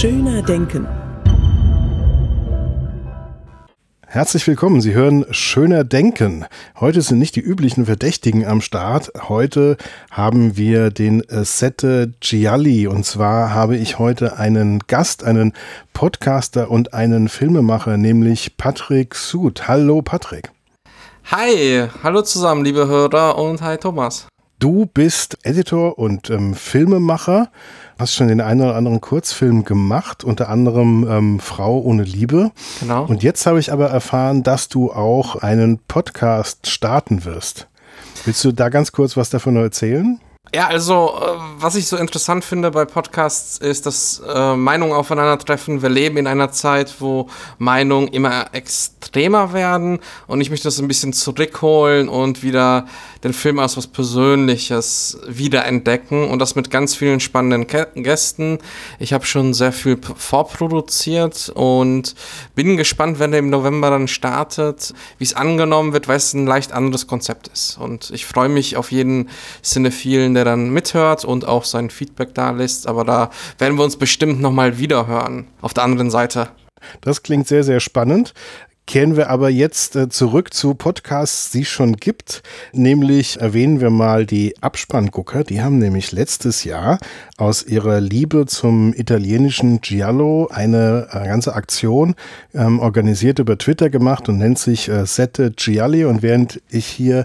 Schöner Denken. Herzlich willkommen, Sie hören Schöner Denken. Heute sind nicht die üblichen Verdächtigen am Start. Heute haben wir den Sette Gialli und zwar habe ich heute einen Gast, einen Podcaster und einen Filmemacher, nämlich Patrick Sud. Hallo Patrick. Hi, hallo zusammen, liebe Hörer und hi Thomas. Du bist Editor und Filmemacher, hast schon den einen oder anderen Kurzfilm gemacht, unter anderem Frau ohne Liebe. Genau. Und jetzt habe ich aber erfahren, dass du auch einen Podcast starten wirst. Willst du da ganz kurz was davon erzählen? Ja, also was ich so interessant finde bei Podcasts ist, dass Meinungen aufeinandertreffen. Wir leben in einer Zeit, wo Meinungen immer extremer werden und ich möchte das ein bisschen zurückholen und wieder den Film als was Persönliches wiederentdecken und das mit ganz vielen spannenden Gästen. Ich habe schon sehr viel vorproduziert und bin gespannt, wenn der im November dann startet, wie es angenommen wird, weil es ein leicht anderes Konzept ist. Und ich freue mich auf jeden Cinephilen, der dann mithört und auch sein Feedback da lässt. Aber da werden wir uns bestimmt nochmal wiederhören auf der anderen Seite. Das klingt sehr, sehr spannend. Kehren wir aber jetzt zurück zu Podcasts, die es schon gibt. Nämlich erwähnen wir mal die Abspanngucker. Die haben nämlich letztes Jahr aus ihrer Liebe zum italienischen Giallo eine ganze Aktion organisiert über Twitter gemacht und nennt sich Sette Gialli. Und während ich hier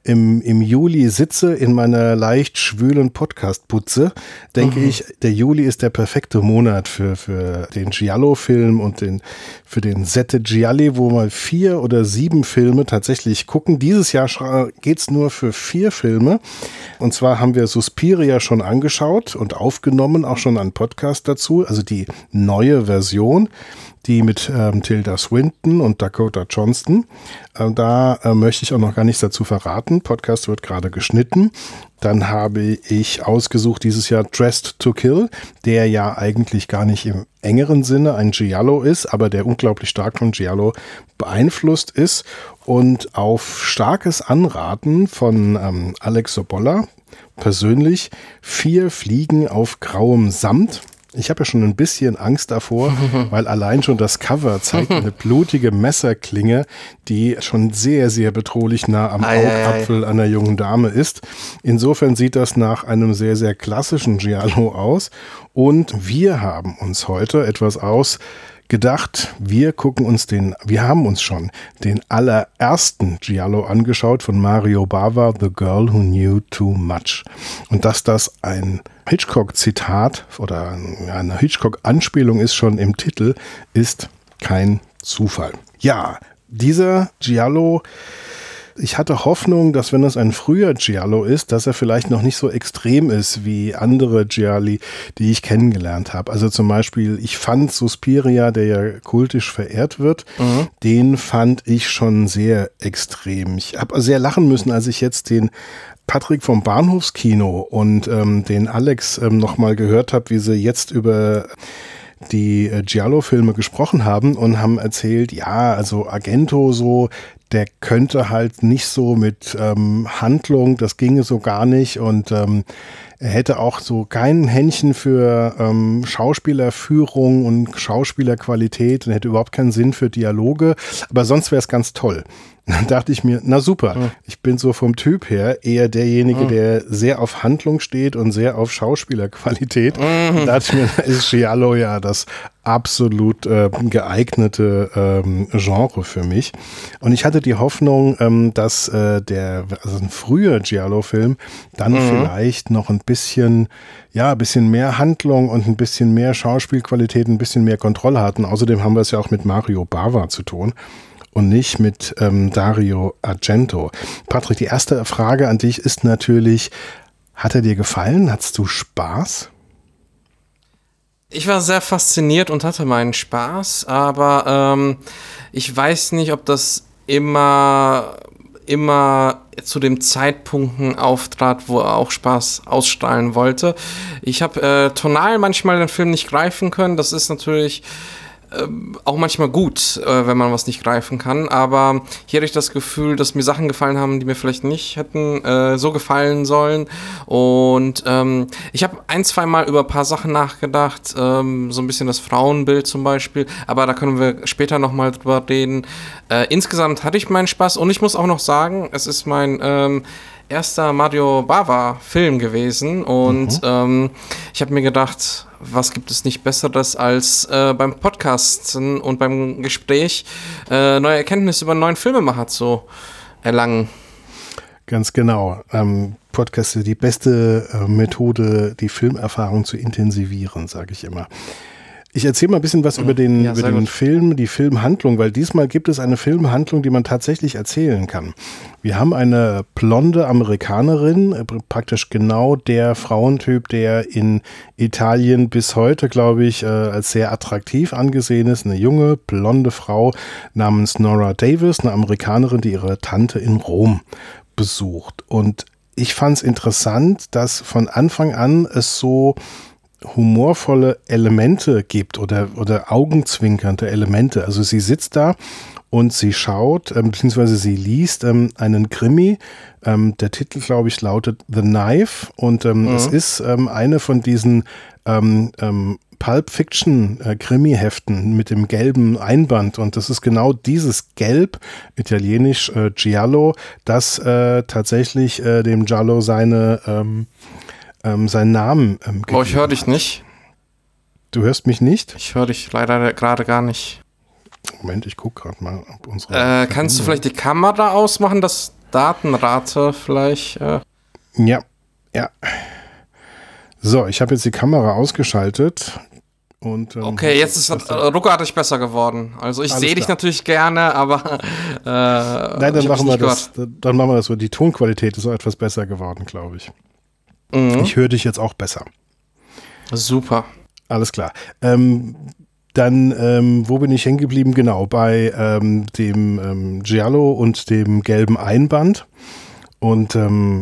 im Juli sitze in meiner leicht schwülen Podcast-Putze, denke ich, der Juli ist der perfekte Monat für den Giallo-Film und für den Sette Gialli, wo mal 4 oder 7 Filme tatsächlich gucken. Dieses Jahr geht's nur für 4 Filme. Und zwar haben wir Suspiria schon angeschaut und aufgenommen, auch schon einen Podcast dazu, also die neue Version, die mit Tilda Swinton und Dakota Johnson. Da möchte ich auch noch gar nichts dazu verraten. Podcast wird gerade geschnitten. Dann habe ich ausgesucht dieses Jahr Dressed to Kill, der ja eigentlich gar nicht im engeren Sinne ein Giallo ist, aber der unglaublich stark von Giallo beeinflusst ist. Und auf starkes Anraten von Alex Sobolla persönlich 4 Fliegen auf grauem Samt. Ich habe ja schon ein bisschen Angst davor, weil allein schon das Cover zeigt eine blutige Messerklinge, die schon sehr, sehr bedrohlich nah am Augapfel einer jungen Dame ist. Insofern sieht das nach einem sehr, sehr klassischen Giallo aus. Und wir haben uns heute etwas ausgedacht. Wir haben uns schon den allerersten Giallo angeschaut von Mario Bava, The Girl Who Knew Too Much. Und dass das ein Hitchcock-Zitat oder eine Hitchcock-Anspielung ist schon im Titel, ist kein Zufall. Ja, dieser Giallo, ich hatte Hoffnung, dass wenn es ein früher Giallo ist, dass er vielleicht noch nicht so extrem ist wie andere Gialli, die ich kennengelernt habe. Also zum Beispiel, ich fand Suspiria, der ja kultisch verehrt wird, den fand ich schon sehr extrem. Ich habe sehr lachen müssen, als ich jetzt den Patrick vom Bahnhofskino und den Alex nochmal gehört habe, wie sie jetzt über die Giallo-Filme gesprochen haben und haben erzählt, ja, also Argento so, der könnte halt nicht so mit Handlung, das ginge so gar nicht und er hätte auch so kein Händchen für Schauspielerführung und Schauspielerqualität und hätte überhaupt keinen Sinn für Dialoge, aber sonst wäre es ganz toll. Dann dachte ich mir, na super, ich bin so vom Typ her eher derjenige, der sehr auf Handlung steht und sehr auf Schauspielerqualität. Da dachte ich mir, da ist Giallo ja das absolut geeignete Genre für mich. Und ich hatte die Hoffnung, dass ein früher Giallo-Film dann vielleicht noch ein bisschen mehr Handlung und ein bisschen mehr Schauspielqualität, ein bisschen mehr Kontrolle hatten. Außerdem haben wir es ja auch mit Mario Bava zu tun. Und nicht mit Dario Argento. Patrick, die erste Frage an dich ist natürlich, hat er dir gefallen? Hattest du Spaß? Ich war sehr fasziniert und hatte meinen Spaß, aber ich weiß nicht, ob das immer zu dem Zeitpunkten auftrat, wo er auch Spaß ausstrahlen wollte. Ich habe tonal manchmal den Film nicht greifen können. Das ist natürlich auch manchmal gut, wenn man was nicht greifen kann. Aber hier hatte ich das Gefühl, dass mir Sachen gefallen haben, die mir vielleicht nicht hätten so gefallen sollen. Und ich habe 1-2 Mal über ein paar Sachen nachgedacht, so ein bisschen das Frauenbild zum Beispiel. Aber da können wir später nochmal drüber reden. Insgesamt hatte ich meinen Spaß und ich muss auch noch sagen, es ist mein erster Mario Bava Film gewesen und ich habe mir gedacht, was gibt es nicht Besseres als beim Podcasten und beim Gespräch neue Erkenntnisse über einen neuen Filmemacher zu erlangen. Ganz genau. Podcast ist die beste Methode, die Filmerfahrung zu intensivieren, sage ich immer. Ich erzähle mal ein bisschen was über den Film, die Filmhandlung, weil diesmal gibt es eine Filmhandlung, die man tatsächlich erzählen kann. Wir haben eine blonde Amerikanerin, praktisch genau der Frauentyp, der in Italien bis heute, glaube ich, als sehr attraktiv angesehen ist. Eine junge, blonde Frau namens Nora Davis, eine Amerikanerin, die ihre Tante in Rom besucht. Und ich fand es interessant, dass von Anfang an es so humorvolle Elemente gibt oder augenzwinkernde Elemente. Also sie sitzt da und sie schaut, beziehungsweise sie liest einen Krimi. Der Titel, glaube ich, lautet The Knife und es ist eine von diesen Pulp Fiction Krimi-Heften mit dem gelben Einband und das ist genau dieses Gelb, italienisch Giallo, das tatsächlich dem Giallo seinen Namen gegeben. Ich höre dich nicht. Du hörst mich nicht? Ich höre dich leider gerade gar nicht. Moment, ich gucke gerade mal, ob unsere... kannst du vielleicht die Kamera ausmachen, das Datenrate vielleicht? Ja. So, ich habe jetzt die Kamera ausgeschaltet. Und, okay, jetzt ist ruckartig besser geworden. Also ich sehe dich natürlich gerne, aber nein, dann machen wir das so. Die Tonqualität ist auch etwas besser geworden, glaube ich. Ich höre dich jetzt auch besser. Super. Alles klar. Dann, wo bin ich hängen geblieben? Genau, bei dem Giallo und dem gelben Einband. Und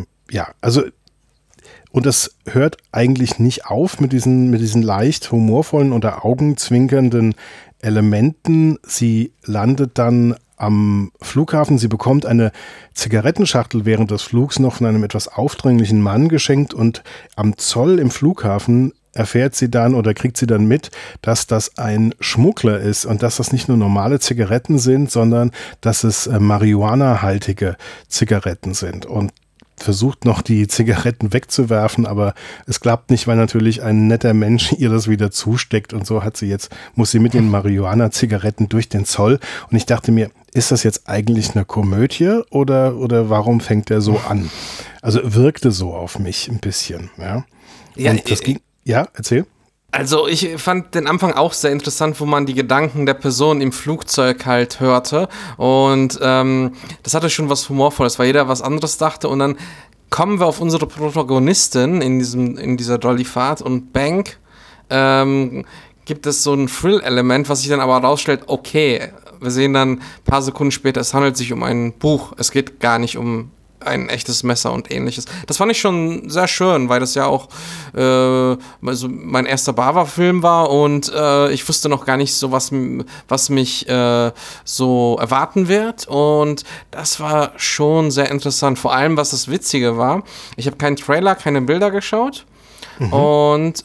und das hört eigentlich nicht auf mit diesen leicht humorvollen oder augenzwinkernden Elementen. Sie landet dann am Flughafen. Sie bekommt eine Zigarettenschachtel während des Flugs noch von einem etwas aufdringlichen Mann geschenkt und am Zoll im Flughafen erfährt sie dann oder kriegt sie dann mit, dass das ein Schmuggler ist und dass das nicht nur normale Zigaretten sind, sondern dass es Marihuana-haltige Zigaretten sind und versucht noch die Zigaretten wegzuwerfen, aber es klappt nicht, weil natürlich ein netter Mensch ihr das wieder zusteckt und so muss sie mit den Marihuana-Zigaretten durch den Zoll und ich dachte mir, ist das jetzt eigentlich eine Komödie oder warum fängt der so an? Also wirkte so auf mich ein bisschen, ja. Und das ging, ja, erzähl. Also ich fand den Anfang auch sehr interessant, wo man die Gedanken der Person im Flugzeug halt hörte und das hatte schon was Humorvolles, weil jeder was anderes dachte und dann kommen wir auf unsere Protagonistin in dieser Dollyfahrt und Bank gibt es so ein Thrill-Element, was sich dann aber herausstellt, okay, wir sehen dann ein paar Sekunden später, es handelt sich um ein Buch, es geht gar nicht um ein echtes Messer und ähnliches. Das fand ich schon sehr schön, weil das ja auch also mein erster Bava-Film war und ich wusste noch gar nicht so, was mich so erwarten wird und das war schon sehr interessant. Vor allem, was das Witzige war, ich habe keinen Trailer, keine Bilder geschaut. Und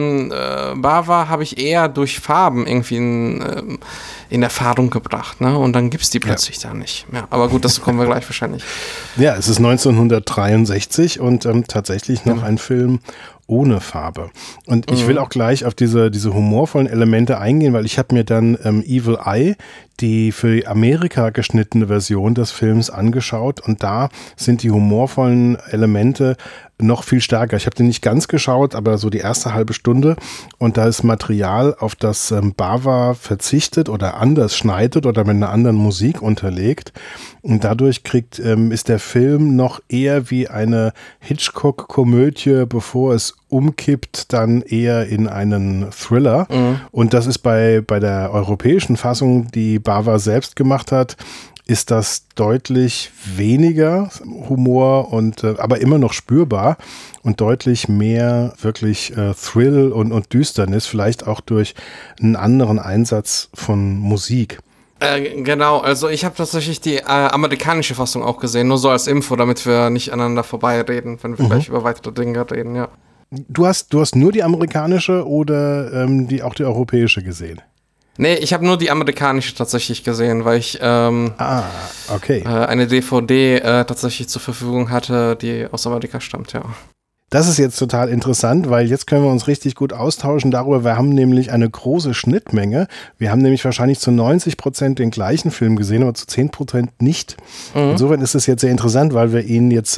Bava habe ich eher durch Farben irgendwie in Erfahrung gebracht, ne? Und dann gibt's die plötzlich da nicht. Ja, aber gut, dazu kommen wir gleich wahrscheinlich. Ja, es ist 1963 und tatsächlich noch ein Film ohne Farbe. Und ich will auch gleich auf diese humorvollen Elemente eingehen, weil ich habe mir dann Evil Eye, die für Amerika geschnittene Version des Films angeschaut und da sind die humorvollen Elemente noch viel stärker. Ich habe den nicht ganz geschaut, aber so die erste halbe Stunde und da ist Material, auf das Bava verzichtet oder anders schneidet oder mit einer anderen Musik unterlegt und dadurch ist der Film noch eher wie eine Hitchcock-Komödie, bevor es umkippt, dann eher in einen Thriller. Und das ist bei der europäischen Fassung, die Bava selbst gemacht hat, ist das deutlich weniger Humor und aber immer noch spürbar und deutlich mehr wirklich Thrill und Düsternis, vielleicht auch durch einen anderen Einsatz von Musik. Genau, also ich habe tatsächlich die amerikanische Fassung auch gesehen, nur so als Info, damit wir nicht aneinander vorbeireden, wenn wir gleich über weitere Dinge reden, ja. Du hast nur die amerikanische oder auch die europäische gesehen? Nee, ich habe nur die amerikanische tatsächlich gesehen, weil ich okay. Eine DVD tatsächlich zur Verfügung hatte, die aus Amerika stammt, ja. Das ist jetzt total interessant, weil jetzt können wir uns richtig gut austauschen darüber. Wir haben nämlich eine große Schnittmenge. Wir haben nämlich wahrscheinlich zu 90% den gleichen Film gesehen, aber zu 10% nicht. Insofern ist es jetzt sehr interessant, weil wir ihn jetzt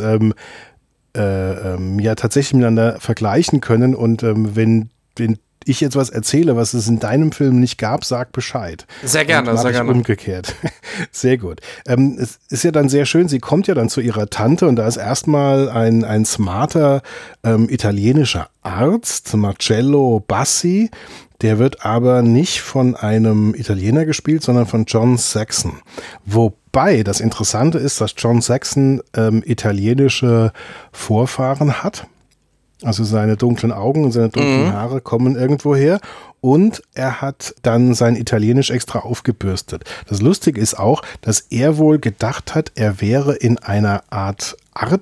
ja tatsächlich miteinander vergleichen können. Und wenn ich jetzt was erzähle, was es in deinem Film nicht gab, sag Bescheid. Sehr gerne, sehr gerne. Umgekehrt. Sehr gut. Es ist ja dann sehr schön, sie kommt ja dann zu ihrer Tante und da ist erstmal ein smarter italienischer Arzt, Marcello Bassi, der wird aber nicht von einem Italiener gespielt, sondern von John Saxon. Wobei das Interessante ist, dass John Saxon italienische Vorfahren hat. Also seine dunklen Augen und seine dunklen Haare kommen irgendwo her und er hat dann sein Italienisch extra aufgebürstet. Das Lustige ist auch, dass er wohl gedacht hat, er wäre in einer Art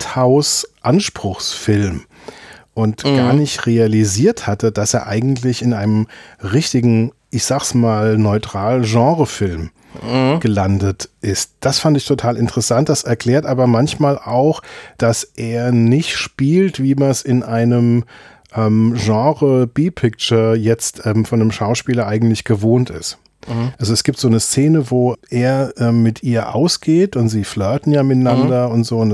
Arthouse-Anspruchsfilm und gar nicht realisiert hatte, dass er eigentlich in einem richtigen, ich sag's mal, neutral Genrefilm gelandet ist. Das fand ich total interessant. Das erklärt aber manchmal auch, dass er nicht spielt, wie man es in einem Genre B-Picture jetzt von einem Schauspieler eigentlich gewohnt ist. Also es gibt so eine Szene, wo er mit ihr ausgeht und sie flirten ja miteinander und so und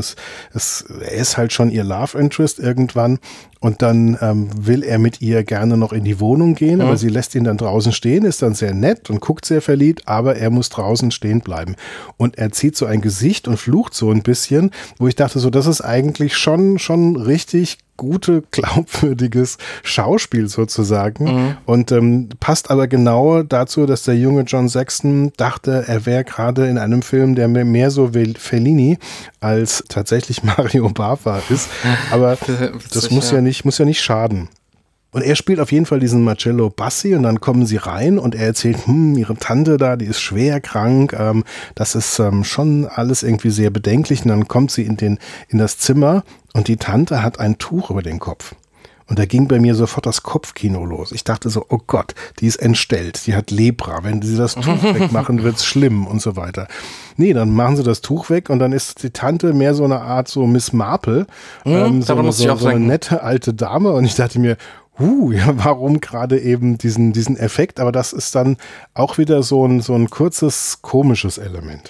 er ist halt schon ihr Love Interest irgendwann und dann will er mit ihr gerne noch in die Wohnung gehen, aber sie lässt ihn dann draußen stehen, ist dann sehr nett und guckt sehr verliebt, aber er muss draußen stehen bleiben und er zieht so ein Gesicht und flucht so ein bisschen, wo ich dachte so, das ist eigentlich schon richtig gute, glaubwürdiges Schauspiel sozusagen und passt aber genau dazu, dass der junge John Saxon dachte, er wäre gerade in einem Film, der mehr so Fellini als tatsächlich Mario Bava ist, aber das muss ja nicht schaden. Und er spielt auf jeden Fall diesen Marcello Bassi und dann kommen sie rein und er erzählt, ihre Tante da, die ist schwer krank, das ist schon alles irgendwie sehr bedenklich und dann kommt sie in das Zimmer und die Tante hat ein Tuch über den Kopf. Und da ging bei mir sofort das Kopfkino los. Ich dachte so, oh Gott, die ist entstellt, die hat Lepra. Wenn sie das Tuch wegmachen, wird's schlimm und so weiter. Nee, dann machen sie das Tuch weg und dann ist die Tante mehr so eine Art so Miss Marple. So eine nette alte Dame. Und ich dachte mir, ja, warum gerade eben diesen Effekt? Aber das ist dann auch wieder so ein kurzes, komisches Element.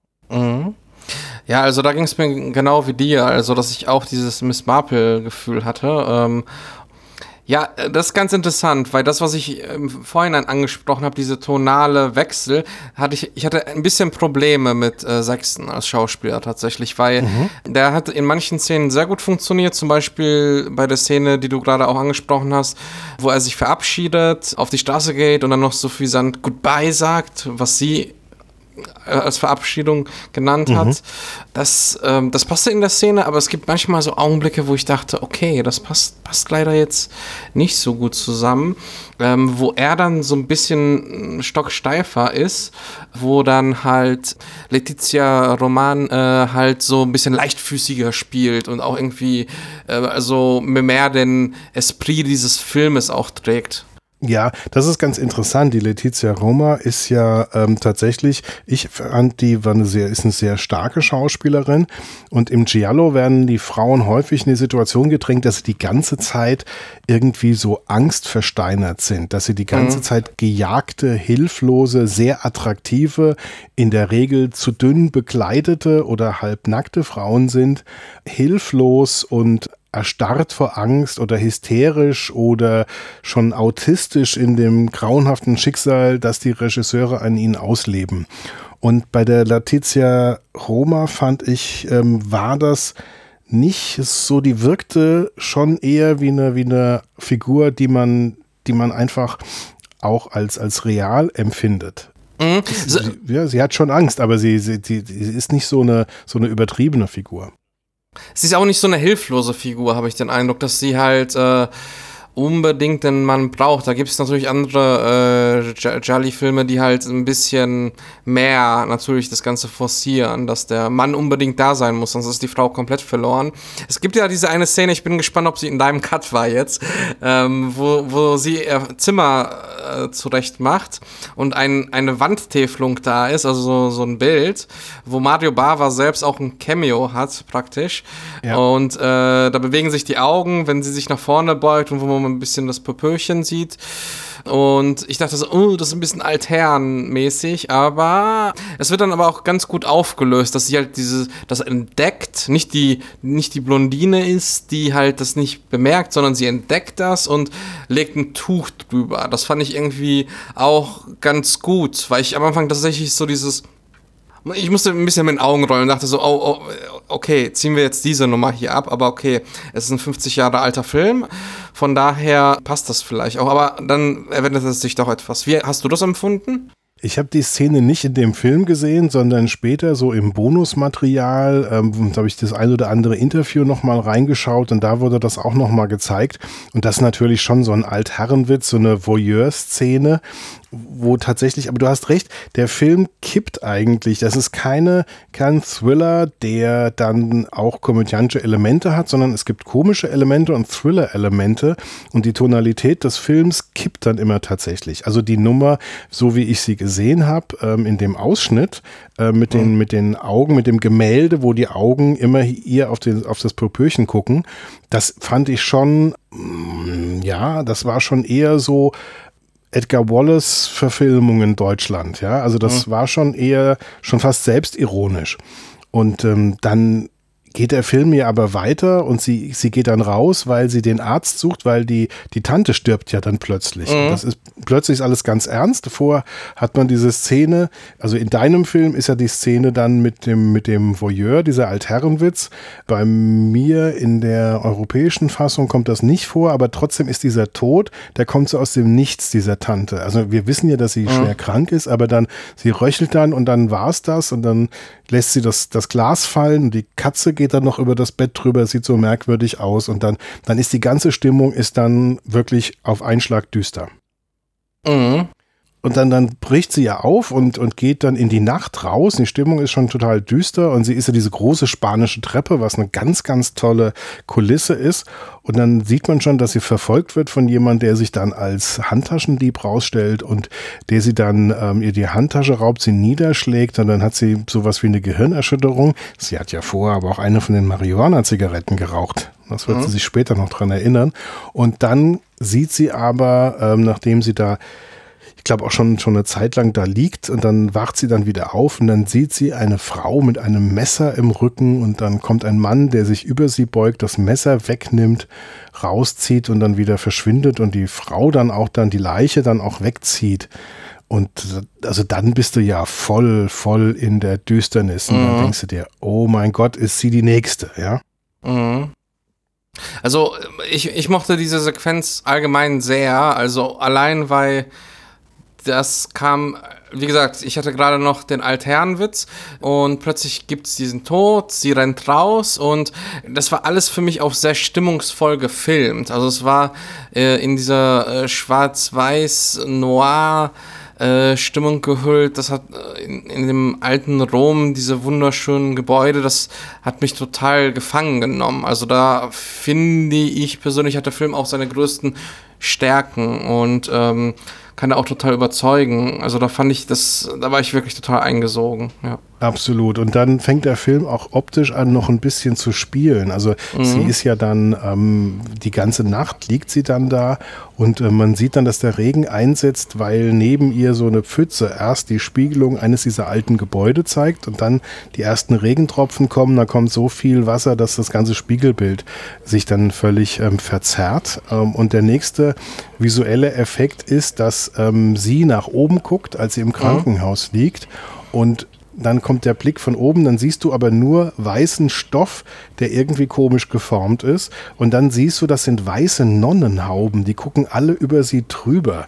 Ja, also da ging es mir genau wie dir, also dass ich auch dieses Miss Marple-Gefühl hatte. Ja, das ist ganz interessant, weil das, was ich im Vorhinein angesprochen habe, diese tonale Wechsel, ich hatte ein bisschen Probleme mit Saxon als Schauspieler tatsächlich, weil der hat in manchen Szenen sehr gut funktioniert, zum Beispiel bei der Szene, die du gerade auch angesprochen hast, wo er sich verabschiedet, auf die Straße geht und dann noch so suffisant Goodbye sagt, was sie als Verabschiedung genannt hat. Das passte in der Szene, aber es gibt manchmal so Augenblicke, wo ich dachte, okay, das passt leider jetzt nicht so gut zusammen, wo er dann so ein bisschen stocksteifer ist, wo dann halt Letizia Roman halt so ein bisschen leichtfüßiger spielt und auch irgendwie also mehr den Esprit dieses Filmes auch trägt. Ja, das ist ganz interessant. Die Letizia Roma ist ja tatsächlich, ich fand, ist eine sehr starke Schauspielerin und im Giallo werden die Frauen häufig in die Situation gedrängt, dass sie die ganze Zeit irgendwie so angstversteinert sind, dass sie die ganze Zeit gejagte, hilflose, sehr attraktive, in der Regel zu dünn bekleidete oder halbnackte Frauen sind, hilflos und erstarrt vor Angst oder hysterisch oder schon autistisch in dem grauenhaften Schicksal, das die Regisseure an ihnen ausleben. Und bei der Letizia Roma fand ich, war das nicht so, die wirkte schon eher wie eine Figur, die man einfach auch als real empfindet. Sie hat schon Angst, aber sie ist nicht so eine übertriebene Figur. Sie ist auch nicht so eine hilflose Figur, habe ich den Eindruck, dass sie halt unbedingt den Mann braucht. Da gibt es natürlich andere Jolly-Filme, die halt ein bisschen mehr natürlich das Ganze forcieren, dass der Mann unbedingt da sein muss, sonst ist die Frau komplett verloren. Es gibt ja diese eine Szene, ich bin gespannt, ob sie in deinem Cut war jetzt, wo sie ihr Zimmer zurecht macht und eine Wandtäfelung da ist, also so ein Bild, wo Mario Bava selbst auch ein Cameo hat, praktisch. Ja. Und da bewegen sich die Augen, wenn sie sich nach vorne beugt und wo man ein bisschen das Popöchen sieht. Und ich dachte so, das ist ein bisschen altherrenmäßig, aber es wird dann aber auch ganz gut aufgelöst, dass sie halt das entdeckt, nicht die Blondine ist, die halt das nicht bemerkt, sondern sie entdeckt das und legt ein Tuch drüber. Das fand ich irgendwie auch ganz gut, weil ich am Anfang tatsächlich so ich musste ein bisschen mit den Augen rollen und dachte so, okay, ziehen wir jetzt diese Nummer hier ab, aber okay, es ist ein 50 Jahre alter Film, von daher passt das vielleicht auch, aber dann wendet es sich doch etwas. Wie hast du das empfunden? Ich habe die Szene nicht in dem Film gesehen, sondern später so im Bonusmaterial, da habe ich das ein oder andere Interview nochmal reingeschaut und da wurde das auch nochmal gezeigt und das ist natürlich schon so ein Altherrenwitz, so eine Voyeur-Szene, wo tatsächlich, aber du hast recht, der Film kippt eigentlich. Das ist kein Thriller, der dann auch komödiantische Elemente hat, sondern es gibt komische Elemente und Thriller-Elemente und die Tonalität des Films kippt dann immer tatsächlich. Also die Nummer, so wie ich sie gesehen habe, in dem Ausschnitt, mit den Augen, mit dem Gemälde, wo die Augen immer hier auf das Popöchen gucken, das fand ich schon, das war schon eher so Edgar Wallace-Verfilmung in Deutschland, ja, also das war schon fast selbstironisch. Und dann geht der Film ja aber weiter und sie geht dann raus, weil sie den Arzt sucht, weil die Tante stirbt ja dann plötzlich. Und plötzlich ist alles ganz ernst. Davor hat man diese Szene, also in deinem Film ist ja die Szene dann mit dem Voyeur, dieser Altherrenwitz. Bei mir in der europäischen Fassung kommt das nicht vor, aber trotzdem ist dieser Tod, der kommt so aus dem Nichts, dieser Tante. Also wir wissen ja, dass sie schwer krank ist, aber dann, sie röchelt dann und dann war's das und dann lässt sie das Glas fallen und die Katze geht dann noch über das Bett drüber, sieht so merkwürdig aus und dann ist die ganze Stimmung ist dann wirklich auf einen Schlag düster. Und dann bricht sie ja auf und geht dann in die Nacht raus. Die Stimmung ist schon total düster und sie ist ja diese große spanische Treppe, was eine ganz, ganz tolle Kulisse ist. Und dann sieht man schon, dass sie verfolgt wird von jemandem, der sich dann als Handtaschendieb rausstellt und der sie dann ihr die Handtasche raubt, sie niederschlägt und dann hat sie sowas wie eine Gehirnerschütterung. Sie hat ja vorher aber auch eine von den Marihuana-Zigaretten geraucht. Das wird sie sich später noch dran erinnern. Und dann sieht sie aber, nachdem sie da ich glaube auch schon eine Zeit lang da liegt und dann wacht sie dann wieder auf und dann sieht sie eine Frau mit einem Messer im Rücken und dann kommt ein Mann, der sich über sie beugt, das Messer wegnimmt, rauszieht und dann wieder verschwindet und die Frau dann die Leiche dann auch wegzieht. Und also dann bist du ja voll in der Düsternis und dann denkst du dir, oh mein Gott, ist sie die Nächste, ja? Also ich mochte diese Sequenz allgemein sehr, also allein weil das kam, wie gesagt, ich hatte gerade noch den Altherrenwitz und plötzlich gibt es diesen Tod, sie rennt raus und das war alles für mich auch sehr stimmungsvoll gefilmt. Also es war in dieser schwarz-weiß-noir Stimmung gehüllt. Das hat in dem alten Rom diese wunderschönen Gebäude, das hat mich total gefangen genommen. Also da finde ich persönlich, hat der Film auch seine größten Stärken und kann er auch total überzeugen. Also da war ich wirklich total eingesogen, ja. Absolut. Und dann fängt der Film auch optisch an, noch ein bisschen zu spielen. Also sie ist ja dann, die ganze Nacht liegt sie dann da und man sieht dann, dass der Regen einsetzt, weil neben ihr so eine Pfütze erst die Spiegelung eines dieser alten Gebäude zeigt und dann die ersten Regentropfen kommen. Da kommt so viel Wasser, dass das ganze Spiegelbild sich dann völlig verzerrt. Und der nächste visuelle Effekt ist, dass sie nach oben guckt, als sie im Krankenhaus liegt und dann kommt der Blick von oben, dann siehst du aber nur weißen Stoff, der irgendwie komisch geformt ist und dann siehst du, das sind weiße Nonnenhauben, die gucken alle über sie drüber.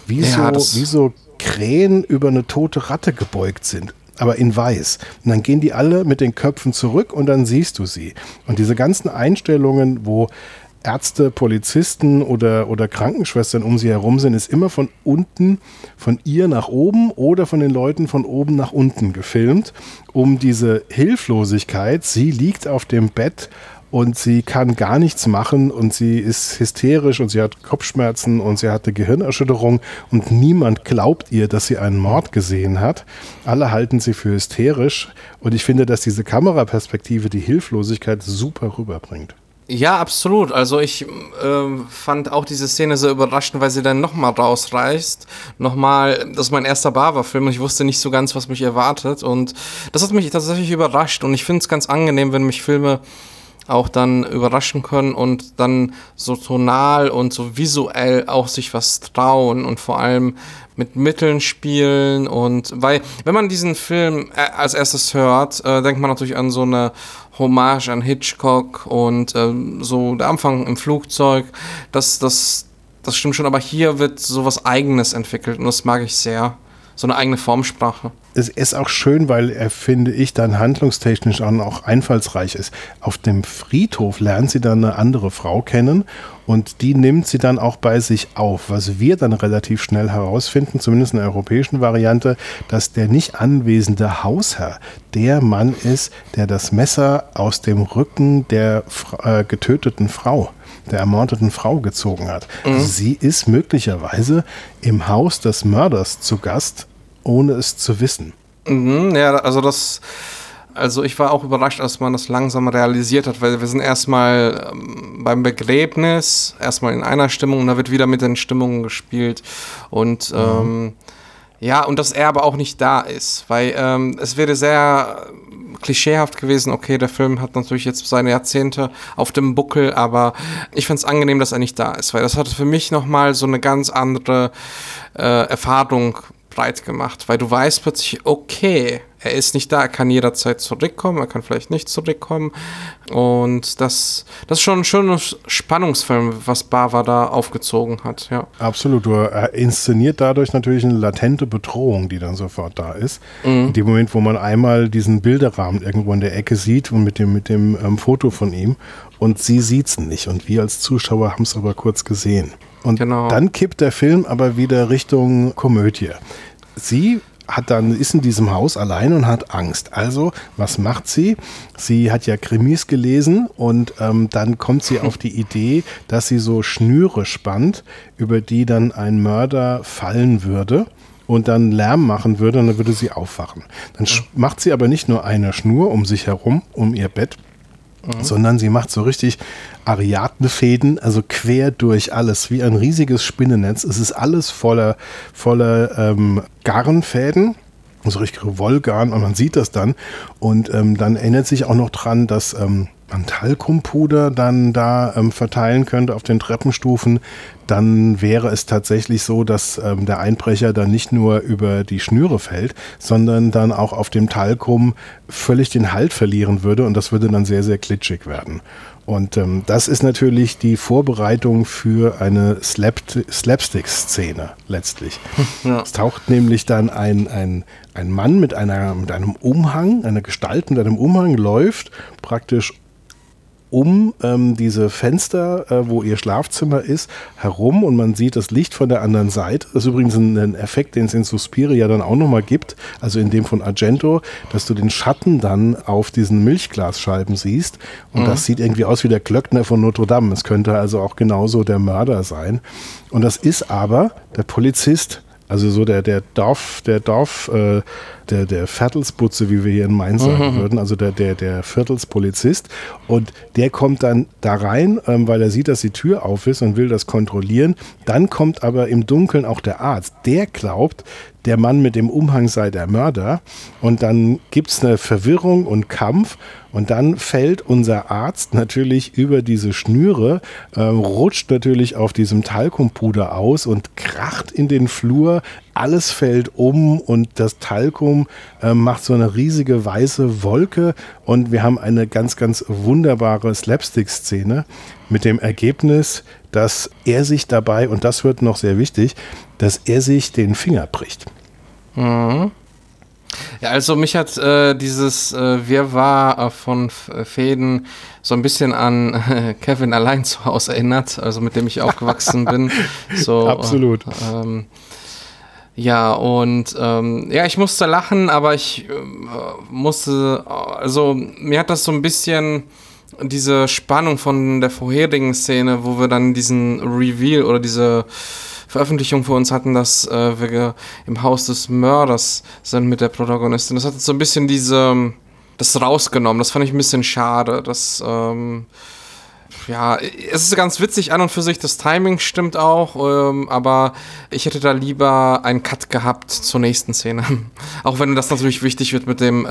wie so Krähen über eine tote Ratte gebeugt sind, aber in weiß. Und dann gehen die alle mit den Köpfen zurück und dann siehst du sie. Und diese ganzen Einstellungen, wo Ärzte, Polizisten oder Krankenschwestern um sie herum sind, ist immer von unten, von ihr nach oben oder von den Leuten von oben nach unten gefilmt, um diese Hilflosigkeit. Sie liegt auf dem Bett und sie kann gar nichts machen und sie ist hysterisch und sie hat Kopfschmerzen und sie hatte Gehirnerschütterung und niemand glaubt ihr, dass sie einen Mord gesehen hat. Alle halten sie für hysterisch und ich finde, dass diese Kameraperspektive die Hilflosigkeit super rüberbringt. Ja, absolut. Also ich fand auch diese Szene so überraschend, weil sie dann nochmal rausreißt. Nochmal, das ist mein erster Bava-Film und ich wusste nicht so ganz, was mich erwartet. Und das hat mich tatsächlich überrascht. Und ich finde es ganz angenehm, wenn mich Filme auch dann überraschen können und dann so tonal und so visuell auch sich was trauen und vor allem mit Mitteln spielen. Und weil, wenn man diesen Film als erstes hört, denkt man natürlich an so eine Hommage an Hitchcock und so der Anfang im Flugzeug, das stimmt schon, aber hier wird so was Eigenes entwickelt und das mag ich sehr. So eine eigene Formsprache. Es ist auch schön, weil er, finde ich, dann handlungstechnisch auch einfallsreich ist. Auf dem Friedhof lernt sie dann eine andere Frau kennen und die nimmt sie dann auch bei sich auf. Was wir dann relativ schnell herausfinden, zumindest in der europäischen Variante, dass der nicht anwesende Hausherr der Mann ist, der das Messer aus dem Rücken der getöteten Frau, der ermordeten Frau gezogen hat. Also sie ist möglicherweise im Haus des Mörders zu Gast, ohne es zu wissen. Ja, also ich war auch überrascht, als man das langsam realisiert hat, weil wir sind erstmal beim Begräbnis, erstmal in einer Stimmung und da wird wieder mit den Stimmungen gespielt und und dass er aber auch nicht da ist, weil es wäre sehr klischeehaft gewesen, okay, der Film hat natürlich jetzt seine Jahrzehnte auf dem Buckel, aber ich fand es angenehm, dass er nicht da ist, weil das hat für mich nochmal so eine ganz andere Erfahrung breit gemacht, weil du weißt plötzlich, okay, er ist nicht da, er kann jederzeit zurückkommen, er kann vielleicht nicht zurückkommen und das ist schon ein schöner Spannungsfilm, was Bava da aufgezogen hat, ja. Absolut, er inszeniert dadurch natürlich eine latente Bedrohung, die dann sofort da ist. In dem Moment, wo man einmal diesen Bilderrahmen irgendwo in der Ecke sieht und mit dem Foto von ihm und sie sieht's nicht und wir als Zuschauer haben es aber kurz gesehen. Und dann kippt der Film aber wieder Richtung Komödie. Sie ist in diesem Haus allein und hat Angst. Also, was macht sie? Sie hat ja Krimis gelesen und dann kommt sie auf die Idee, dass sie so Schnüre spannt, über die dann ein Mörder fallen würde und dann Lärm machen würde und dann würde sie aufwachen. Dann macht sie aber nicht nur eine Schnur um sich herum, um ihr Bett, sondern sie macht so richtig Ariadne-Fäden, also quer durch alles, wie ein riesiges Spinnennetz. Es ist alles voller Garnfäden, so richtige Wollgarn und man sieht das dann. Und dann erinnert sich auch noch dran, dass man Talkumpuder dann da verteilen könnte auf den Treppenstufen. Dann wäre es tatsächlich so, dass der Einbrecher dann nicht nur über die Schnüre fällt, sondern dann auch auf dem Talkum völlig den Halt verlieren würde und das würde dann sehr, sehr glitschig werden. Und das ist natürlich die Vorbereitung für eine Slapstick-Szene letztlich. Ja. Es taucht nämlich dann ein Mann mit einem Umhang, eine Gestalt mit einem Umhang läuft praktisch um diese Fenster, wo ihr Schlafzimmer ist, herum und man sieht das Licht von der anderen Seite. Das ist übrigens ein Effekt, den es in Suspiria dann auch nochmal gibt, also in dem von Argento, dass du den Schatten dann auf diesen Milchglasscheiben siehst und das sieht irgendwie aus wie der Glöckner von Notre Dame. Es könnte also auch genauso der Mörder sein. Und das ist aber der Polizist, also so der Viertelsputze, wie wir hier in Mainz sagen würden, also der Viertelspolizist. Und der kommt dann da rein, weil er sieht, dass die Tür auf ist und will das kontrollieren. Dann kommt aber im Dunkeln auch der Arzt. Der glaubt, der Mann mit dem Umhang sei der Mörder. Und dann gibt es eine Verwirrung und Kampf. Und dann fällt unser Arzt natürlich über diese Schnüre, rutscht natürlich auf diesem Talkumpuder aus und kracht in den Flur. Alles fällt um und das Talkum macht so eine riesige weiße Wolke und wir haben eine ganz, ganz wunderbare Slapstick-Szene mit dem Ergebnis, dass er sich dabei, und das wird noch sehr wichtig, dass er sich den Finger bricht. Mhm. Ja, also mich hat dieses Wirrwarr von Fäden so ein bisschen an Kevin allein zu Hause erinnert, also mit dem ich aufgewachsen bin. So, absolut. Ja, und ich musste lachen, aber ich musste, also mir hat das so ein bisschen diese Spannung von der vorherigen Szene, wo wir dann diesen Reveal oder diese Veröffentlichung für uns hatten, dass wir im Haus des Mörders sind mit der Protagonistin. Das hat so ein bisschen das rausgenommen. Das fand ich ein bisschen schade. Es ist ganz witzig an und für sich, das Timing stimmt auch, aber ich hätte da lieber einen Cut gehabt zur nächsten Szene. Auch wenn das natürlich wichtig wird mit dem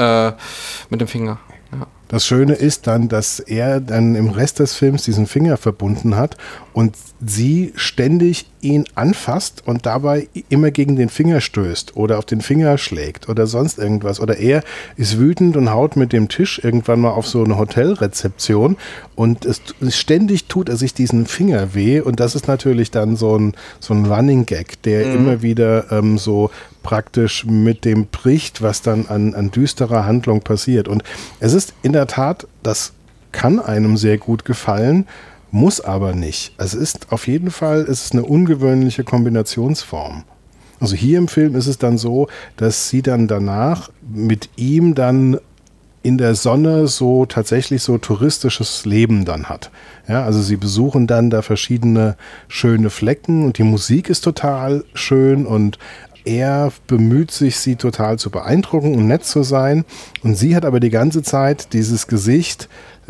Finger. Ja. Das Schöne ist dann, dass er dann im Rest des Films diesen Finger verbunden hat und sie ständig ihn anfasst und dabei immer gegen den Finger stößt oder auf den Finger schlägt oder sonst irgendwas. Oder er ist wütend und haut mit dem Tisch irgendwann mal auf so eine Hotelrezeption und ständig tut er sich diesen Finger weh und das ist natürlich dann so ein Running Gag, der immer wieder so praktisch mit dem bricht, was dann an düsterer Handlung passiert. Und es ist in der Tat, das kann einem sehr gut gefallen, muss aber nicht. Es ist auf jeden Fall, es ist eine ungewöhnliche Kombinationsform. Also hier im Film ist es dann so, dass sie dann danach mit ihm dann in der Sonne so tatsächlich so touristisches Leben dann hat. Ja, also sie besuchen dann da verschiedene schöne Flecken und die Musik ist total schön und er bemüht sich, sie total zu beeindrucken und nett zu sein. Und sie hat aber die ganze Zeit dieses Gesicht,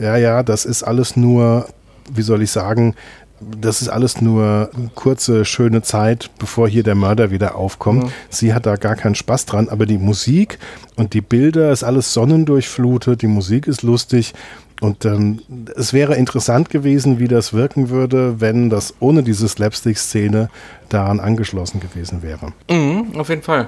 das ist alles nur, wie soll ich sagen, das ist alles nur eine kurze, schöne Zeit, bevor hier der Mörder wieder aufkommt. Mhm. Sie hat da gar keinen Spaß dran, aber die Musik und die Bilder ist alles sonnendurchflutet, die Musik ist lustig. Und es wäre interessant gewesen, wie das wirken würde, wenn das ohne diese Slapstick-Szene daran angeschlossen gewesen wäre. Mhm, auf jeden Fall.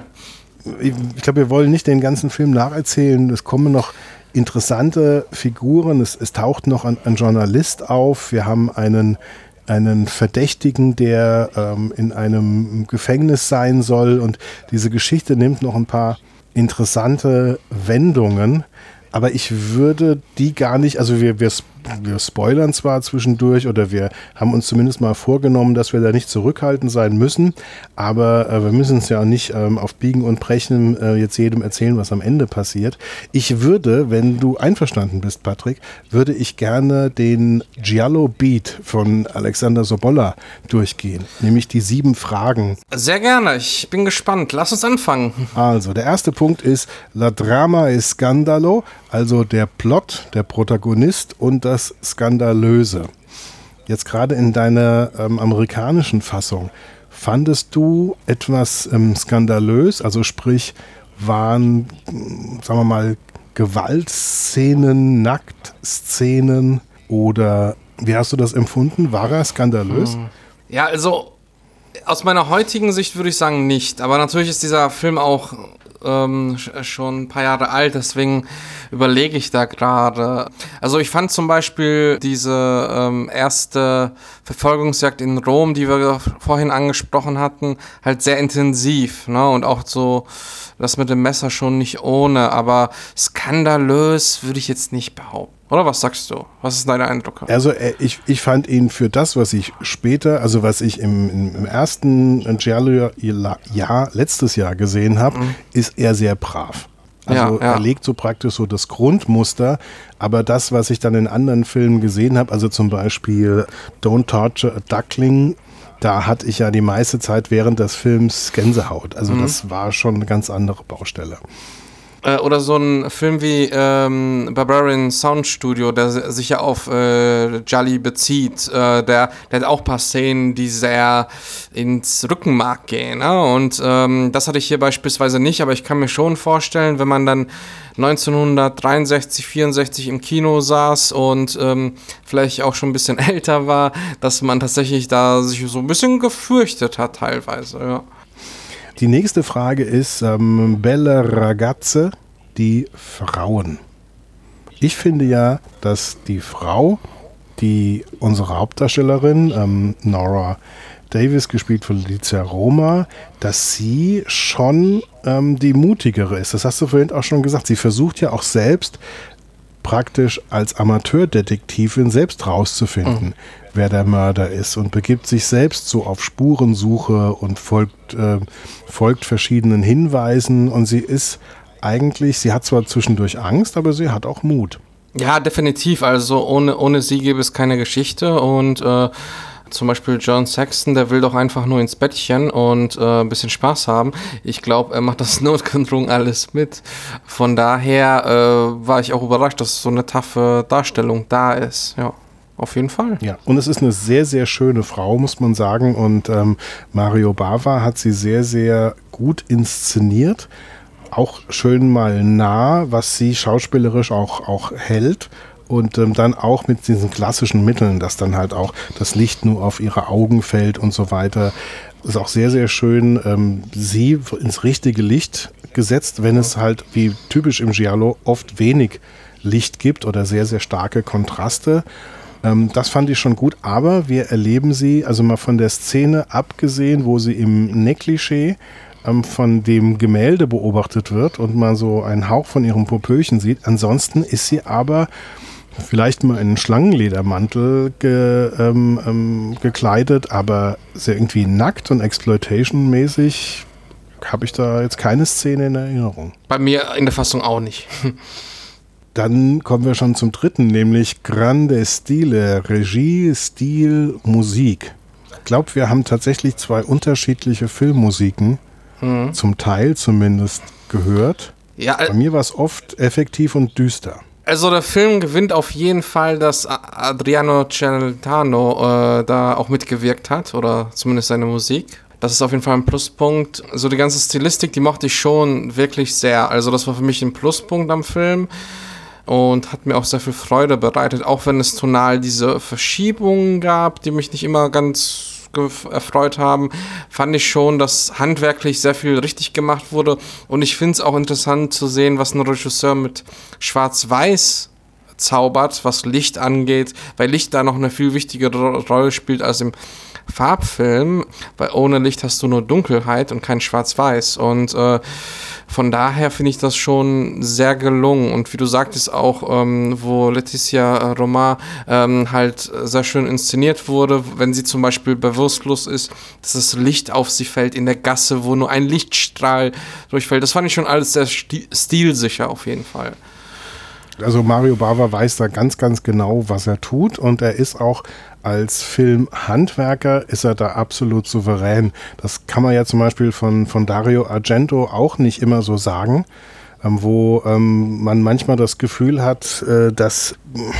Ich glaube, wir wollen nicht den ganzen Film nacherzählen. Es kommen noch interessante Figuren. Es taucht noch ein Journalist auf. Wir haben einen Verdächtigen, der in einem Gefängnis sein soll. Und diese Geschichte nimmt noch ein paar interessante Wendungen. Aber ich würde die gar nicht, also wir spoilern zwar zwischendurch oder wir haben uns zumindest mal vorgenommen, dass wir da nicht zurückhaltend sein müssen, aber wir müssen es ja auch nicht auf Biegen und Brechen jetzt jedem erzählen, was am Ende passiert. Ich würde, wenn du einverstanden bist, Patrick, würde ich gerne den Giallo Beat von Alexander Sobolla durchgehen, nämlich die 7 Fragen. Sehr gerne, ich bin gespannt. Lass uns anfangen. Also, der erste Punkt ist La Drama e Scandalo, also der Plot, der Protagonist und das Skandalöse. Jetzt gerade in deiner amerikanischen Fassung, fandest du etwas skandalös? Also sprich, waren, sagen wir mal, Gewaltszenen, Nacktszenen oder wie hast du das empfunden? War er skandalös? Ja, also aus meiner heutigen Sicht würde ich sagen nicht. Aber natürlich ist dieser Film auch schon ein paar Jahre alt, deswegen überlege ich da gerade. Also ich fand zum Beispiel diese erste Verfolgungsjagd in Rom, die wir vorhin angesprochen hatten, halt sehr intensiv, ne? Und auch so das mit dem Messer schon nicht ohne, aber skandalös würde ich jetzt nicht behaupten. Oder was sagst du? Was ist dein Eindruck? Also ich fand ihn für das, was ich später, also was ich im ersten Giallo-Jahr letztes Jahr gesehen habe, ist er sehr brav. Also er legt so praktisch so das Grundmuster, aber das, was ich dann in anderen Filmen gesehen habe, also zum Beispiel Don't Torture a Duckling, da hatte ich ja die meiste Zeit während des Films Gänsehaut. Also das war schon eine ganz andere Baustelle. Oder so ein Film wie Barbarian Sound Studio, der sich ja auf Jolly bezieht. Der hat auch ein paar Szenen, die sehr ins Rückenmark gehen. Ne? Und das hatte ich hier beispielsweise nicht, aber ich kann mir schon vorstellen, wenn man dann 1963, 64 im Kino saß und vielleicht auch schon ein bisschen älter war, dass man tatsächlich da sich so ein bisschen gefürchtet hat teilweise, ja. Die nächste Frage ist Belle Ragazze, die Frauen. Ich finde ja, dass die Frau, die unsere Hauptdarstellerin, Nora Davis, gespielt von Alicia Roma, dass sie schon die mutigere ist. Das hast du vorhin auch schon gesagt. Sie versucht ja auch selbst praktisch als Amateurdetektivin selbst rauszufinden, wer der Mörder ist, und begibt sich selbst so auf Spurensuche und folgt verschiedenen Hinweisen, und sie ist eigentlich, sie hat zwar zwischendurch Angst, aber sie hat auch Mut. Ja, definitiv. Also ohne sie gäbe es keine Geschichte, und zum Beispiel John Saxon, der will doch einfach nur ins Bettchen und ein bisschen Spaß haben. Ich glaube, er macht das notgedrungen alles mit. Von daher war ich auch überrascht, dass so eine taffe Darstellung da ist. Ja, auf jeden Fall. Ja, und es ist eine sehr, sehr schöne Frau, muss man sagen. Und Mario Bava hat sie sehr, sehr gut inszeniert. Auch schön mal nah, was sie schauspielerisch auch hält. Und dann auch mit diesen klassischen Mitteln, dass dann halt auch das Licht nur auf ihre Augen fällt und so weiter. Ist auch sehr, sehr schön, sie ins richtige Licht gesetzt, wenn es halt, wie typisch im Giallo, oft wenig Licht gibt oder sehr, sehr starke Kontraste. Das fand ich schon gut, aber wir erleben sie, also mal von der Szene abgesehen, wo sie im Negligé von dem Gemälde beobachtet wird und man so einen Hauch von ihrem Popöchen sieht. Ansonsten ist sie aber vielleicht mal in einen Schlangenledermantel gekleidet, aber sehr irgendwie nackt und Exploitation-mäßig habe ich da jetzt keine Szene in Erinnerung. Bei mir in der Fassung auch nicht. Dann kommen wir schon zum dritten, nämlich Grande Stile, Regie, Stil, Musik. Ich glaube, wir haben tatsächlich zwei unterschiedliche Filmmusiken, zum Teil zumindest, gehört. Ja, bei mir war es oft effektiv und düster. Also der Film gewinnt auf jeden Fall, dass Adriano Celentano da auch mitgewirkt hat, oder zumindest seine Musik. Das ist auf jeden Fall ein Pluspunkt. So die ganze Stilistik, die mochte ich schon wirklich sehr. Also das war für mich ein Pluspunkt am Film und hat mir auch sehr viel Freude bereitet, auch wenn es tonal diese Verschiebungen gab, die mich nicht immer ganz erfreut haben, fand ich schon, dass handwerklich sehr viel richtig gemacht wurde, und ich finde es auch interessant zu sehen, was ein Regisseur mit Schwarz-Weiß zaubert, was Licht angeht, weil Licht da noch eine viel wichtigere Rolle spielt als im Farbfilm, weil ohne Licht hast du nur Dunkelheit und kein Schwarz-Weiß, und von daher finde ich das schon sehr gelungen, und wie du sagtest auch, wo Alicia Roma halt sehr schön inszeniert wurde, wenn sie zum Beispiel bewusstlos ist, dass das Licht auf sie fällt in der Gasse, wo nur ein Lichtstrahl durchfällt, das fand ich schon alles sehr stilsicher auf jeden Fall. Also Mario Bava weiß da ganz, ganz genau, was er tut, und er ist auch als Filmhandwerker ist er da absolut souverän. Das kann man ja zum Beispiel von Dario Argento auch nicht immer so sagen, wo man manchmal das Gefühl hat, dass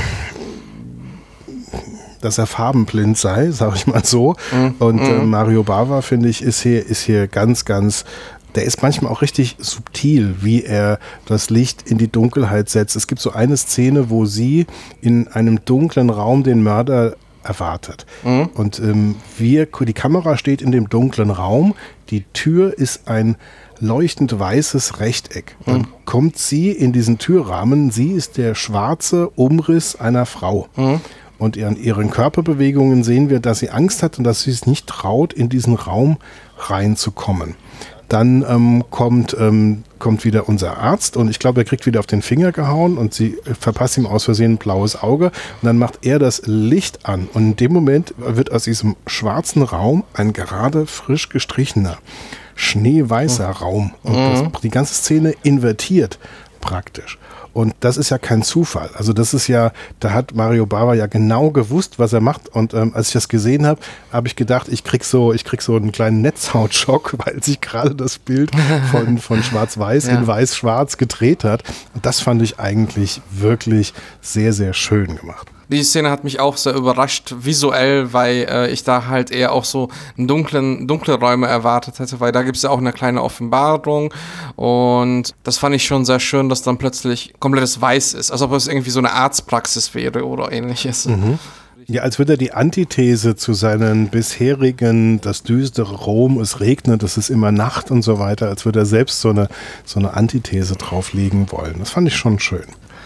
er farbenblind sei, sag ich mal so. Und Mario Bava, finde ich, ist hier ganz, ganz, der ist manchmal auch richtig subtil, wie er das Licht in die Dunkelheit setzt. Es gibt so eine Szene, wo sie in einem dunklen Raum den Mörder erwartet. Und die Kamera steht in dem dunklen Raum, die Tür ist ein leuchtend weißes Rechteck. Dann kommt sie in diesen Türrahmen, sie ist der schwarze Umriss einer Frau. Und an ihren Körperbewegungen sehen wir, dass sie Angst hat und dass sie es nicht traut, in diesen Raum reinzukommen. Dann kommt wieder unser Arzt, und ich glaube, er kriegt wieder auf den Finger gehauen, und sie verpasst ihm aus Versehen ein blaues Auge, und dann macht er das Licht an, und in dem Moment wird aus diesem schwarzen Raum ein gerade frisch gestrichener, schneeweißer Raum, und die ganze Szene invertiert praktisch. Und das ist ja kein Zufall. Also das ist ja, da hat Mario Bava ja genau gewusst, was er macht. Und als ich das gesehen habe, habe ich gedacht, ich krieg so einen kleinen Netzhautschock, weil sich gerade das Bild von Schwarz-Weiß in Weiß-Schwarz gedreht hat. Und das fand ich eigentlich wirklich sehr, sehr schön gemacht. Die Szene hat mich auch sehr überrascht, visuell, weil ich da halt eher auch so dunkle Räume erwartet hätte, weil da gibt es ja auch eine kleine Offenbarung und das fand ich schon sehr schön, dass dann plötzlich komplettes Weiß ist, als ob es irgendwie so eine Arztpraxis wäre oder ähnliches. Mhm. Ja, als würde er die Antithese zu seinen bisherigen, das düstere Rom, es regnet, es ist immer Nacht und so weiter, als würde er selbst so eine Antithese drauflegen wollen. Das fand ich schon schön.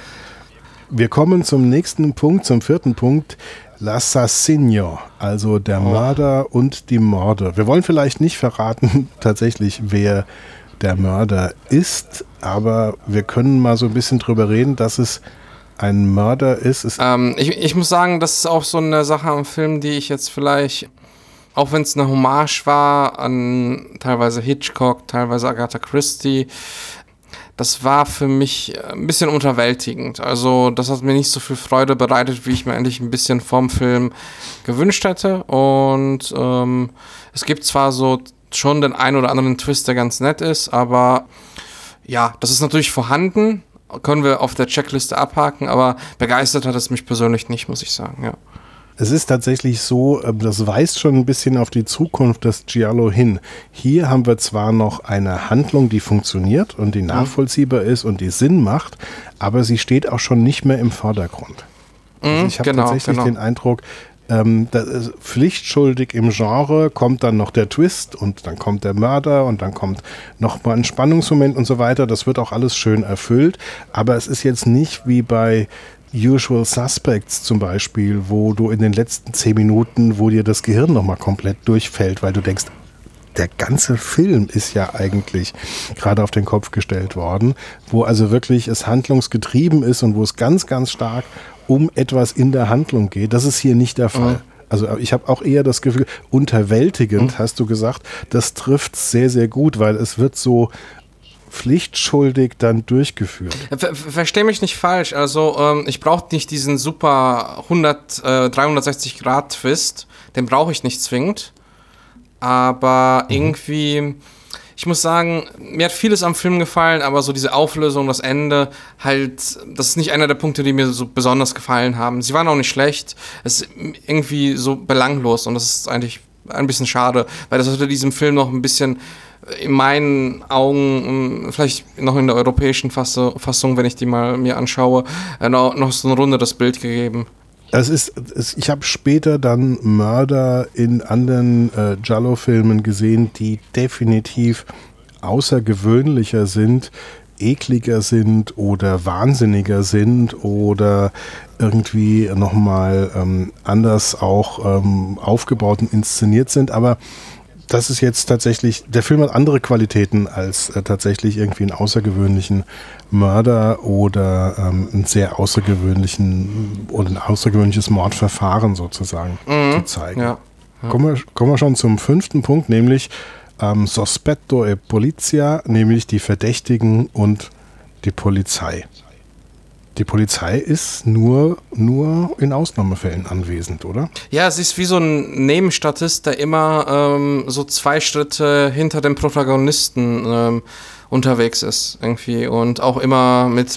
Wir kommen zum nächsten Punkt, zum 4. Punkt, L'Assassino, also der Mörder und die Morde. Wir wollen vielleicht nicht verraten, tatsächlich, wer der Mörder ist, aber wir können mal so ein bisschen drüber reden, dass es ein Mörder ist. Ich muss sagen, das ist auch so eine Sache am Film, die ich jetzt vielleicht, auch wenn es eine Hommage war an teilweise Hitchcock, teilweise Agatha Christie, das war für mich ein bisschen unterwältigend. Also das hat mir nicht so viel Freude bereitet, wie ich mir eigentlich ein bisschen vom Film gewünscht hätte. Und es gibt zwar so schon den einen oder anderen Twist, der ganz nett ist, aber ja, das ist natürlich vorhanden. Können wir auf der Checkliste abhaken, aber begeistert hat es mich persönlich nicht, muss ich sagen, ja. Es ist tatsächlich so, das weist schon ein bisschen auf die Zukunft des Giallo hin. Hier haben wir zwar noch eine Handlung, die funktioniert und die nachvollziehbar ist und die Sinn macht, aber sie steht auch schon nicht mehr im Vordergrund. Also ich habe tatsächlich den Eindruck, das ist pflichtschuldig im Genre, kommt dann noch der Twist und dann kommt der Mörder und dann kommt noch mal ein Spannungsmoment und so weiter. Das wird auch alles schön erfüllt, aber es ist jetzt nicht wie bei Usual Suspects zum Beispiel, wo du in den letzten 10 Minuten, wo dir das Gehirn nochmal komplett durchfällt, weil du denkst, der ganze Film ist ja eigentlich gerade auf den Kopf gestellt worden, wo also wirklich es handlungsgetrieben ist und wo es ganz, ganz stark um etwas in der Handlung geht. Das ist hier nicht der Fall. Also ich habe auch eher das Gefühl, unterwältigend, hast du gesagt, das trifft sehr, sehr gut, weil es wird so pflichtschuldig dann durchgeführt. Versteh mich nicht falsch, also ich brauche nicht diesen super 360-Grad-Twist, den brauche ich nicht zwingend, aber irgendwie, ich muss sagen, mir hat vieles am Film gefallen, aber so diese Auflösung, das Ende, halt, das ist nicht einer der Punkte, die mir so besonders gefallen haben. Sie waren auch nicht schlecht, es ist irgendwie so belanglos und das ist eigentlich ein bisschen schade, weil das hatte diesem Film noch ein bisschen in meinen Augen, vielleicht noch in der europäischen Fassung, wenn ich die mal mir anschaue, noch so eine runderes Bild gegeben. Ich habe später dann Mörder in anderen Giallo-Filmen gesehen, die definitiv außergewöhnlicher sind, ekliger sind oder wahnsinniger sind oder irgendwie nochmal anders auch aufgebaut und inszeniert sind, aber das ist jetzt tatsächlich, der Film hat andere Qualitäten als tatsächlich irgendwie einen außergewöhnlichen Mörder oder ein außergewöhnliches Mordverfahren sozusagen zu zeigen. Ja. Kommen wir schon zum 5. Punkt, nämlich Sospetto e Polizia, nämlich die Verdächtigen und die Polizei. Die Polizei ist nur in Ausnahmefällen anwesend, oder? Ja, sie ist wie so ein Nebenstatist, der immer so 2 Schritte hinter dem Protagonisten unterwegs ist irgendwie und auch immer mit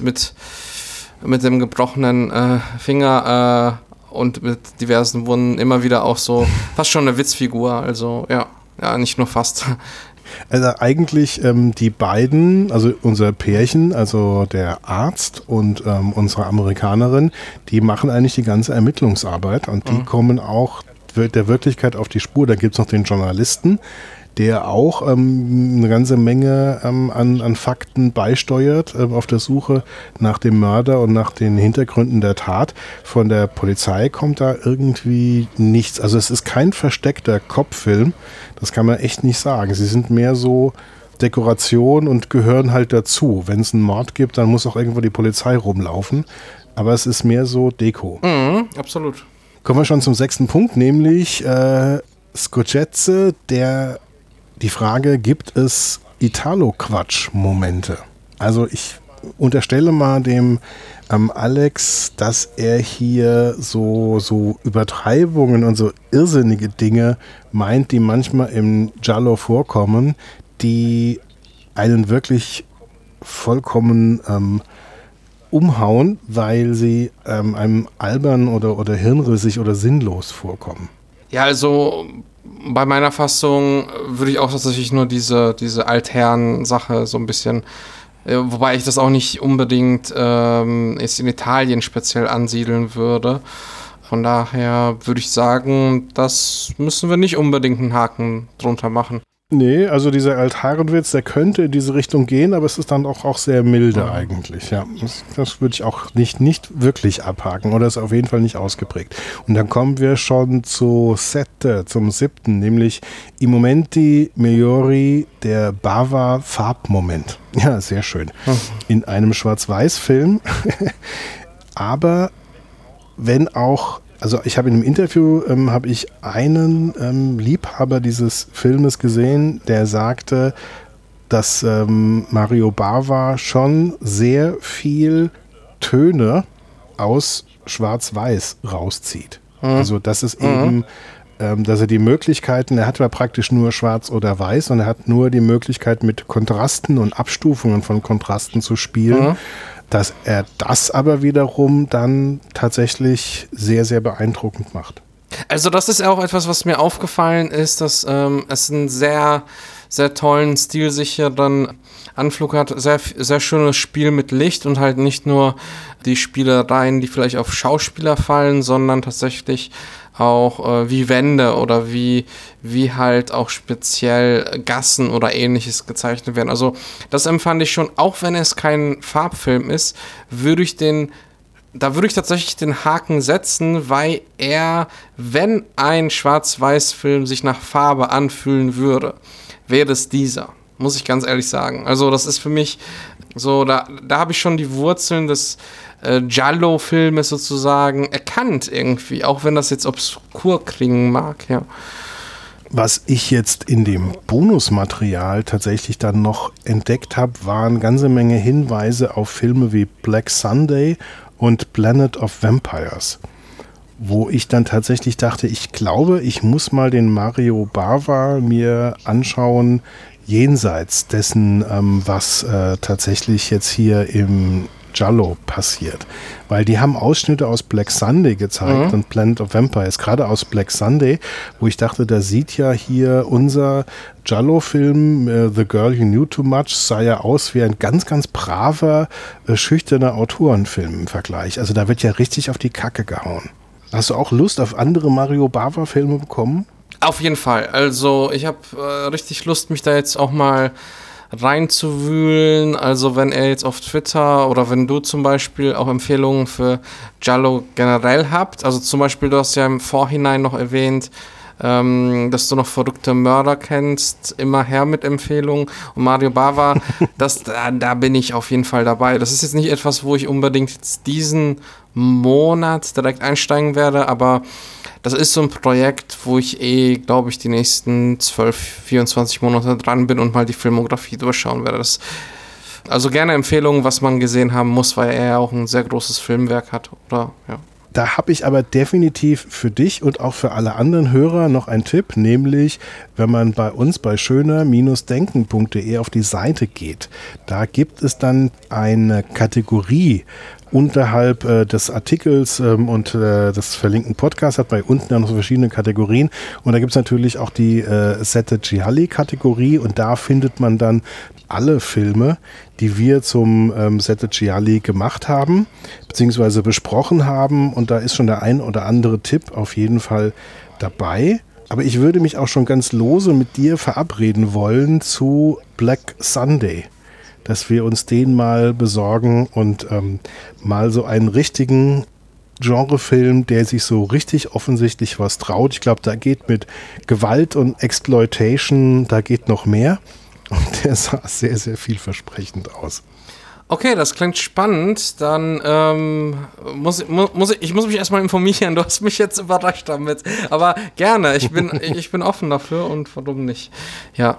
dem gebrochenen Finger und mit diversen Wunden immer wieder auch so fast schon eine Witzfigur, also ja, nicht nur fast. Also eigentlich die beiden, also unser Pärchen, also der Arzt und unsere Amerikanerin, die machen eigentlich die ganze Ermittlungsarbeit und die kommen auch der Wirklichkeit auf die Spur. Da gibt es noch den Journalisten, der auch eine ganze Menge an Fakten beisteuert auf der Suche nach dem Mörder und nach den Hintergründen der Tat. Von der Polizei kommt da irgendwie nichts. Also es ist kein versteckter Kopffilm, das kann man echt nicht sagen. Sie sind mehr so Dekoration und gehören halt dazu. Wenn es einen Mord gibt, dann muss auch irgendwo die Polizei rumlaufen. Aber es ist mehr so Deko. Absolut. Kommen wir schon zum 6. Punkt, nämlich Scorsese, die Frage, gibt es Italo-Quatsch-Momente? Also unterstelle mal dem Alex, dass er hier so Übertreibungen und so irrsinnige Dinge meint, die manchmal im Giallo vorkommen, die einen wirklich vollkommen umhauen, weil sie einem albern oder hirnrissig oder sinnlos vorkommen. Ja, also bei meiner Fassung würde ich auch tatsächlich nur diese Altherren-Sache so ein bisschen, wobei ich das auch nicht unbedingt jetzt in Italien speziell ansiedeln würde. Von daher würde ich sagen, das müssen wir nicht unbedingt einen Haken drunter machen. Nee, also dieser Altherrenwitz, der könnte in diese Richtung gehen, aber es ist dann auch sehr milde eigentlich. Ja, das würde ich auch nicht wirklich abhaken oder ist auf jeden Fall nicht ausgeprägt. Und dann kommen wir schon zum 7., nämlich I momenti migliori, der Bava-Farbmoment. Ja, sehr schön. In einem Schwarz-Weiß-Film, aber wenn auch. Also ich habe in einem Interview habe ich einen Liebhaber dieses Filmes gesehen, der sagte, dass Mario Bava schon sehr viel Töne aus Schwarz-Weiß rauszieht. Also das ist eben, dass er die Möglichkeiten, er hat ja praktisch nur Schwarz oder Weiß und er hat nur die Möglichkeit mit Kontrasten und Abstufungen von Kontrasten zu spielen. Dass er das aber wiederum dann tatsächlich sehr, sehr beeindruckend macht. Also das ist auch etwas, was mir aufgefallen ist, dass es einen sehr, sehr tollen, stilsicheren Anflug hat. Sehr, sehr schönes Spiel mit Licht und halt nicht nur die Spielereien, die vielleicht auf Schauspieler fallen, sondern tatsächlich auch wie Wände oder wie halt auch speziell Gassen oder ähnliches gezeichnet werden. Also das empfand ich schon, auch wenn es kein Farbfilm ist, würde ich tatsächlich den Haken setzen, weil wenn ein Schwarz-Weiß-Film sich nach Farbe anfühlen würde, wäre es dieser. Muss ich ganz ehrlich sagen. Also das ist für mich so, da habe ich schon die Wurzeln des Giallo-Filmes sozusagen erkannt irgendwie, auch wenn das jetzt obskur klingen mag, ja. Was ich jetzt in dem Bonusmaterial tatsächlich dann noch entdeckt habe, waren eine ganze Menge Hinweise auf Filme wie Black Sunday und Planet of Vampires, wo ich dann tatsächlich dachte, ich glaube, ich muss mal den Mario Bava mir anschauen, jenseits dessen, was tatsächlich jetzt hier im Giallo passiert. Weil die haben Ausschnitte aus Black Sunday gezeigt und Planet of Vampires, gerade aus Black Sunday, wo ich dachte, da sieht ja hier unser Giallo-Film The Girl You Knew Too Much, sah ja aus wie ein ganz, ganz braver, schüchterner Autorenfilm im Vergleich. Also da wird ja richtig auf die Kacke gehauen. Hast du auch Lust auf andere Mario Bava-Filme bekommen? Auf jeden Fall. Also ich habe richtig Lust, mich da jetzt auch mal reinzuwühlen. Also wenn er jetzt auf Twitter oder wenn du zum Beispiel auch Empfehlungen für Giallo generell habt, also zum Beispiel, du hast ja im Vorhinein noch erwähnt, dass du noch verrückte Mörder kennst, immer her mit Empfehlungen. Und Mario Bava, da bin ich auf jeden Fall dabei. Das ist jetzt nicht etwas, wo ich unbedingt jetzt diesen Monat direkt einsteigen werde, aber das ist so ein Projekt, wo ich glaube ich, die nächsten 12, 24 Monate dran bin und mal die Filmografie durchschauen werde. Also gerne Empfehlungen, was man gesehen haben muss, weil er ja auch ein sehr großes Filmwerk hat, oder? Ja. Da habe ich aber definitiv für dich und auch für alle anderen Hörer noch einen Tipp, nämlich wenn man bei uns bei schöner-denken.de auf die Seite geht, da gibt es dann eine Kategorie unterhalb des Artikels und des verlinkten Podcasts, hat bei unten dann noch so verschiedene Kategorien und da gibt es natürlich auch die Sette Gialli-Kategorie und da findet man dann alle Filme, die wir zum Sette Gialli gemacht haben, beziehungsweise besprochen haben und da ist schon der ein oder andere Tipp auf jeden Fall dabei. Aber ich würde mich auch schon ganz lose mit dir verabreden wollen zu Black Sunday, dass wir uns den mal besorgen und mal so einen richtigen Genrefilm, der sich so richtig offensichtlich was traut. Ich glaube, da geht mit Gewalt und Exploitation, da geht noch mehr. Und der sah sehr, sehr vielversprechend aus. Okay, das klingt spannend. Dann muss ich mich erstmal informieren. Du hast mich jetzt überrascht damit. Aber gerne, ich bin offen dafür und warum nicht? Ja.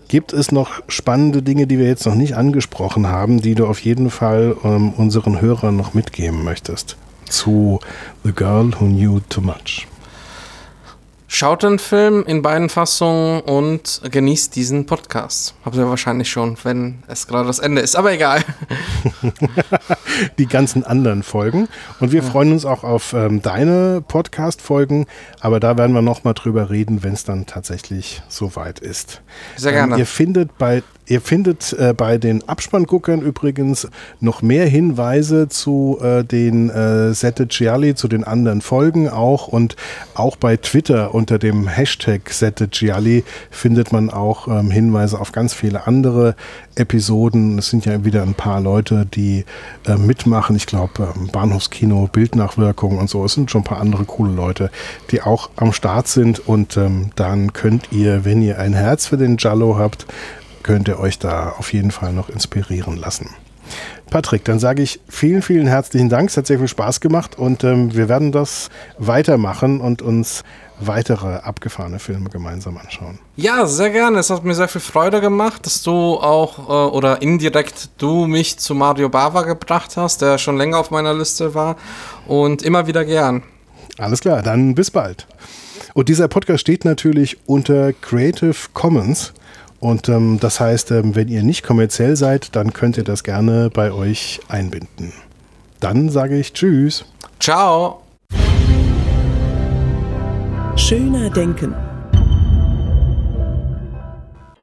Gibt es noch spannende Dinge, die wir jetzt noch nicht angesprochen haben, die du auf jeden Fall unseren Hörern noch mitgeben möchtest zu The Girl Who Knew Too Much? Schaut den Film in beiden Fassungen und genießt diesen Podcast. Habt ihr wahrscheinlich schon, wenn es gerade das Ende ist, aber egal. Die ganzen anderen Folgen. Und wir freuen uns auch auf deine Podcast-Folgen, aber da werden wir nochmal drüber reden, wenn es dann tatsächlich soweit ist. Sehr gerne. Ihr findet bei den Abspannguckern übrigens noch mehr Hinweise zu den Sette Gialli, zu den anderen Folgen auch, und auch bei Twitter unter dem Hashtag Sette Gialli findet man auch Hinweise auf ganz viele andere Episoden. Es sind ja wieder ein paar Leute, die mitmachen. Ich glaube, Bahnhofskino, Bildnachwirkung und so. Es sind schon ein paar andere coole Leute, die auch am Start sind. Und dann könnt ihr, wenn ihr ein Herz für den Giallo habt, könnt ihr euch da auf jeden Fall noch inspirieren lassen. Patrick, dann sage ich vielen, vielen herzlichen Dank. Es hat sehr viel Spaß gemacht und wir werden das weitermachen und uns weitere abgefahrene Filme gemeinsam anschauen. Ja, sehr gerne. Es hat mir sehr viel Freude gemacht, dass du auch oder indirekt du mich zu Mario Bava gebracht hast, der schon länger auf meiner Liste war, und immer wieder gern. Alles klar, dann bis bald. Und dieser Podcast steht natürlich unter Creative Commons. Und das heißt, wenn ihr nicht kommerziell seid, dann könnt ihr das gerne bei euch einbinden. Dann sage ich Tschüss. Ciao. Schöner Denken.